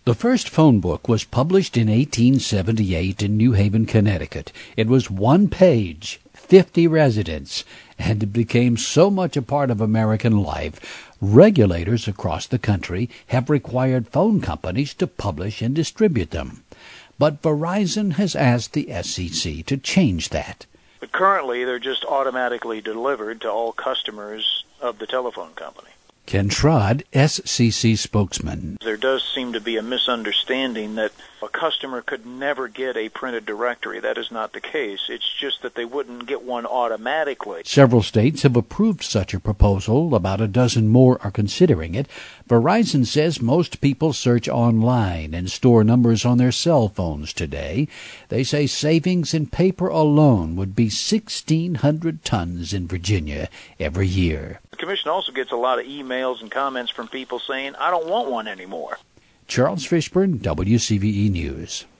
The first phone book was published in 1878 in New Haven, Connecticut. It was one page, 50 residents, and it became so much a part of American life, regulators across the country have required phone companies to publish and distribute them. But Verizon has asked the SEC to change that. But currently, they're just automatically delivered to all customers of the telephone company. Ken Schrod, SCC spokesman. There does seem to be a misunderstanding that a customer could never get a printed directory. That is not the case. It's just that they wouldn't get one automatically. Several states have approved such a proposal. About a dozen more are considering it. Verizon says most people search online and store numbers on their cell phones today. They say savings in paper alone would be 1,600 tons in Virginia every year. The Commission also gets a lot of emails and comments from people saying, I don't want one anymore. Charles Fishburne, WCVE News.